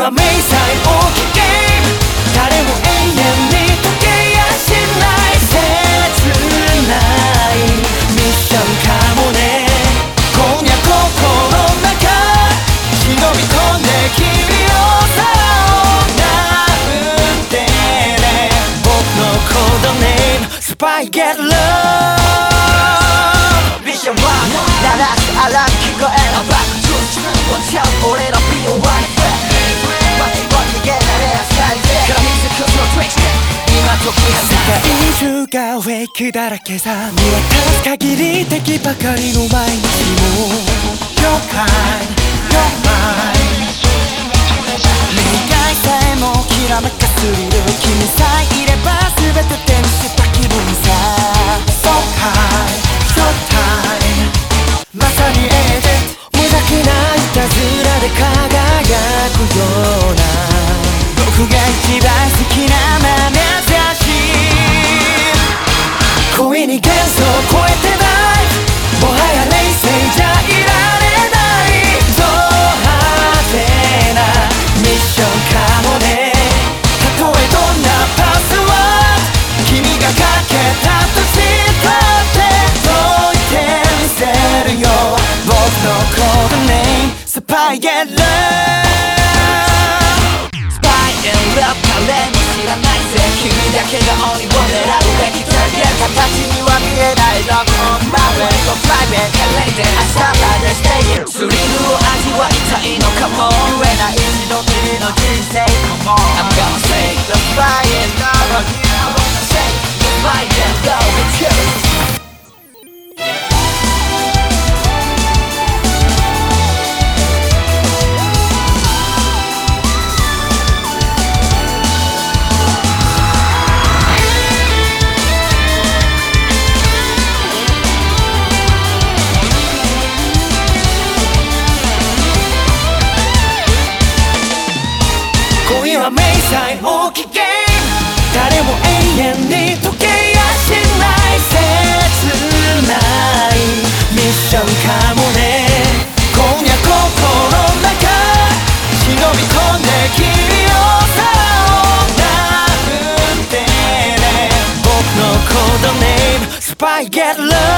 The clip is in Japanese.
は迷彩大きいゲーム、誰も永遠に解けやしない切ないミッションかもね。今夜心の中忍び込んで君をさらなんてね。僕のコードネームスパイゲットラブ。ミッション1鳴らすアラーム聞こえるバックトゥーチューン Watch out 俺の B.O.Y 世界中がフェイクだらけさ、見渡す限り敵ばかりの毎日も You're kind, you're mine 願いさえもきらめかすりる君さえいれば全て手にした気分さ So high, so time まさにエージェント無邪気ないたずらで輝くような僕が一番好きなまなざし恋に幻想を超えてないもはや冷静じゃいられないド派手なミッションかもね。たとえどんなパスワード君がかけたとしたって解いてみせるよ僕のコードネームスパイゲットラブ。スパイゲットラブ誰も知らないぜ君だけが鬼を狙うべきターゲット形には見えないロックオンマーベルとプライベートエレイテ明日までステイスリルを味わいたいのかも追えない一度きりの人生 Come on I'm gonna say the fire and love of you I'm gonna say the fire and love with you。迷彩大きいゲーム誰も永遠に解けやしない切ないミッションかもね。今夜心の中忍び込んで君をさらなんてね。僕のコードネームスパイゲットラブ。